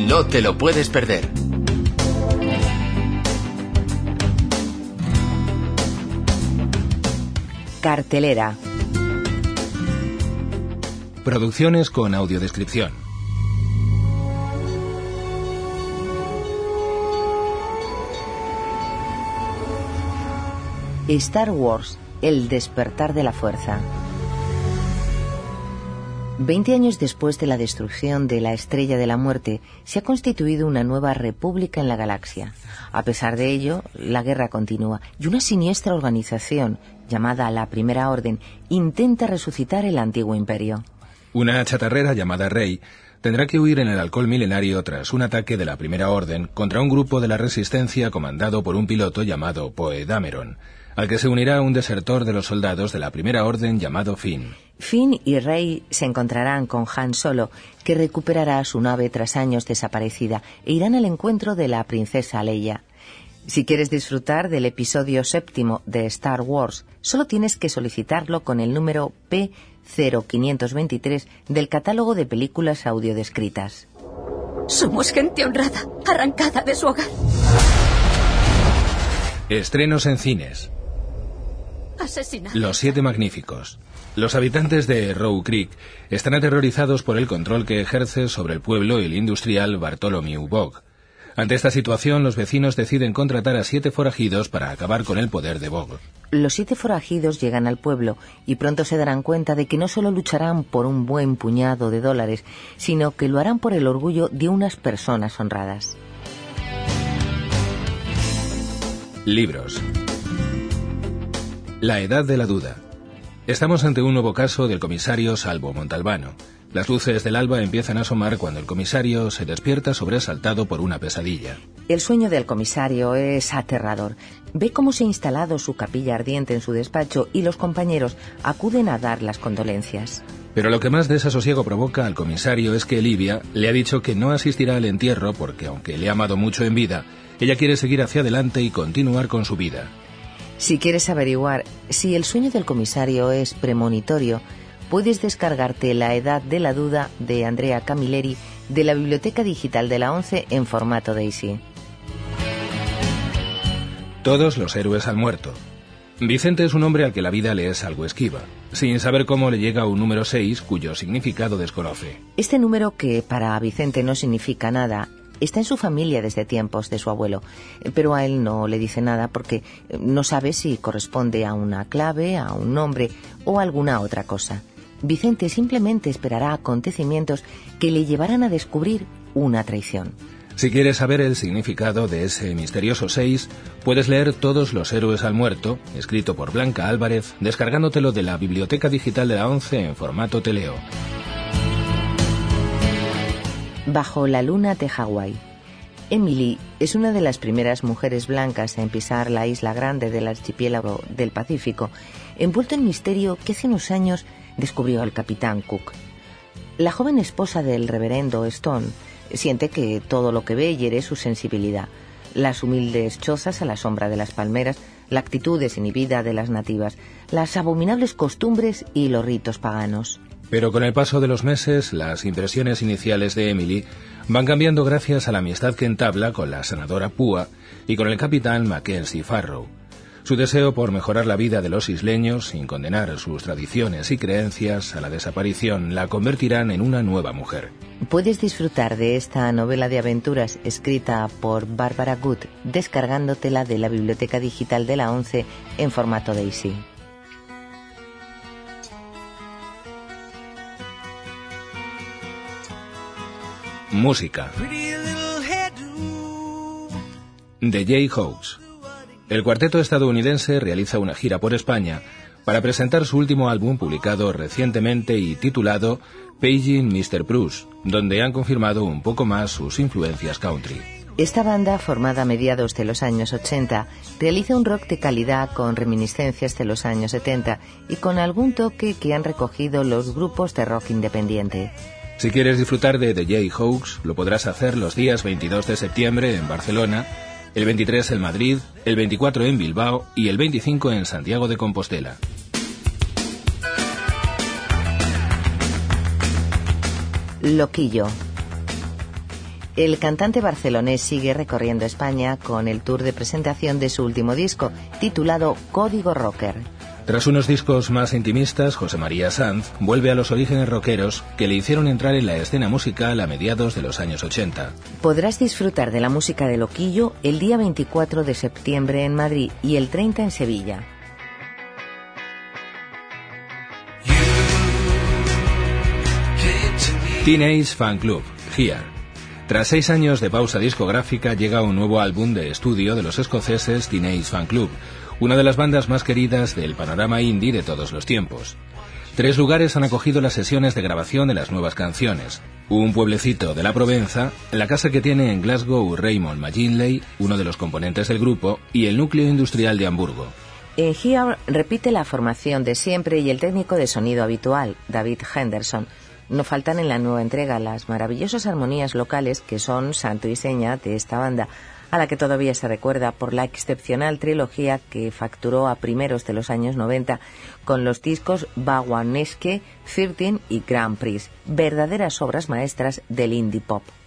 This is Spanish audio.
No te lo puedes perder. Cartelera. Producciones con audiodescripción. Star Wars, el despertar de la fuerza. 20 años después de la destrucción de la Estrella de la Muerte, se ha constituido una nueva república en la galaxia. A pesar de ello, la guerra continúa y una siniestra organización, llamada la Primera Orden, intenta resucitar el antiguo imperio. Una chatarrera llamada Rey tendrá que huir en el alcohol milenario tras un ataque de la Primera Orden contra un grupo de la Resistencia comandado por un piloto llamado Poe Dameron, al que se unirá un desertor de los soldados de la Primera Orden llamado Finn. Finn y Rey se encontrarán con Han Solo, que recuperará su nave tras años desaparecida, e irán al encuentro de la princesa Leia. Si quieres disfrutar del episodio 7 de Star Wars, solo tienes que solicitarlo con el número P0523 del catálogo de películas audiodescritas. Somos gente honrada, arrancada de su hogar. Estrenos en cines. Asesinados. Los 7 Magníficos. Los habitantes de Row Creek están aterrorizados por el control que ejerce sobre el pueblo el industrial Bartholomew Bog. Ante esta situación, los vecinos deciden contratar a 7 forajidos para acabar con el poder de Bog. Los 7 forajidos llegan al pueblo y pronto se darán cuenta de que no solo lucharán por un buen puñado de dólares, sino que lo harán por el orgullo de unas personas honradas. Libros. La edad de la duda. Estamos ante un nuevo caso del comisario Salvo Montalbano. Las luces del alba empiezan a asomar cuando el comisario se despierta sobresaltado por una pesadilla. El sueño del comisario es aterrador. Ve cómo se ha instalado su capilla ardiente en su despacho y los compañeros acuden a dar las condolencias. Pero lo que más desasosiego provoca al comisario es que Livia le ha dicho que no asistirá al entierro porque, aunque le ha amado mucho en vida, ella quiere seguir hacia adelante y continuar con su vida. Si quieres averiguar si el sueño del comisario es premonitorio, puedes descargarte La edad de la duda de Andrea Camilleri de la Biblioteca Digital de la ONCE en formato Daisy. Todos los héroes han muerto. Vicente es un hombre al que la vida le es algo esquiva, sin saber cómo le llega un número 6 cuyo significado desconoce. Este número, que para Vicente no significa nada, está en su familia desde tiempos de su abuelo, pero a él no le dice nada porque no sabe si corresponde a una clave, a un nombre o a alguna otra cosa. Vicente simplemente esperará acontecimientos que le llevarán a descubrir una traición. Si quieres saber el significado de ese misterioso 6, puedes leer Todos los héroes han muerto, escrito por Blanca Álvarez, descargándotelo de la Biblioteca Digital de la ONCE en formato Teleo. Bajo la luna de Hawái. Emily es una de las primeras mujeres blancas en pisar la isla grande del archipiélago del Pacífico, envuelto en misterio que hace unos años descubrió el capitán Cook. La joven esposa del reverendo Stone siente que todo lo que ve hiere su sensibilidad. Las humildes chozas a la sombra de las palmeras, la actitud desinhibida de las nativas, las abominables costumbres y los ritos paganos. Pero con el paso de los meses, las impresiones iniciales de Emily van cambiando gracias a la amistad que entabla con la senadora Púa y con el capitán Mackenzie Farrow. Su deseo por mejorar la vida de los isleños, sin condenar sus tradiciones y creencias a la desaparición, la convertirán en una nueva mujer. Puedes disfrutar de esta novela de aventuras escrita por Barbara Good, descargándotela de la Biblioteca Digital de la ONCE en formato Daisy. Música. The Jayhawks. El cuarteto estadounidense realiza una gira por España para presentar su último álbum publicado recientemente y titulado Paging Mr. Bruce, donde han confirmado un poco más sus influencias country. Esta banda, formada a mediados de los años 80, realiza un rock de calidad con reminiscencias de los años 70 y con algún toque que han recogido los grupos de rock independiente. Si quieres disfrutar de The Jayhawks, lo podrás hacer los días 22 de septiembre en Barcelona, el 23 en Madrid, el 24 en Bilbao y el 25 en Santiago de Compostela. Loquillo. El cantante barcelonés sigue recorriendo España con el tour de presentación de su último disco, titulado Código Rocker. Tras unos discos más intimistas, José María Sanz vuelve a los orígenes rockeros que le hicieron entrar en la escena musical a mediados de los años 80. Podrás disfrutar de la música de Loquillo el día 24 de septiembre en Madrid y el 30 en Sevilla. Teenage Fan Club, Here. Tras 6 años de pausa discográfica llega un nuevo álbum de estudio de los escoceses Teenage Fan Club, una de las bandas más queridas del panorama indie de todos los tiempos. 3 lugares han acogido las sesiones de grabación de las nuevas canciones. Un pueblecito de la Provenza, la casa que tiene en Glasgow Raymond McGinley, uno de los componentes del grupo, y el núcleo industrial de Hamburgo. En Here repite la formación de siempre y el técnico de sonido habitual, David Henderson. No faltan en la nueva entrega las maravillosas armonías locales que son santo y seña de esta banda, a la que todavía se recuerda por la excepcional trilogía que facturó a primeros de los años 90 con los discos Baguanesque, 13 y Grand Prix, verdaderas obras maestras del indie pop.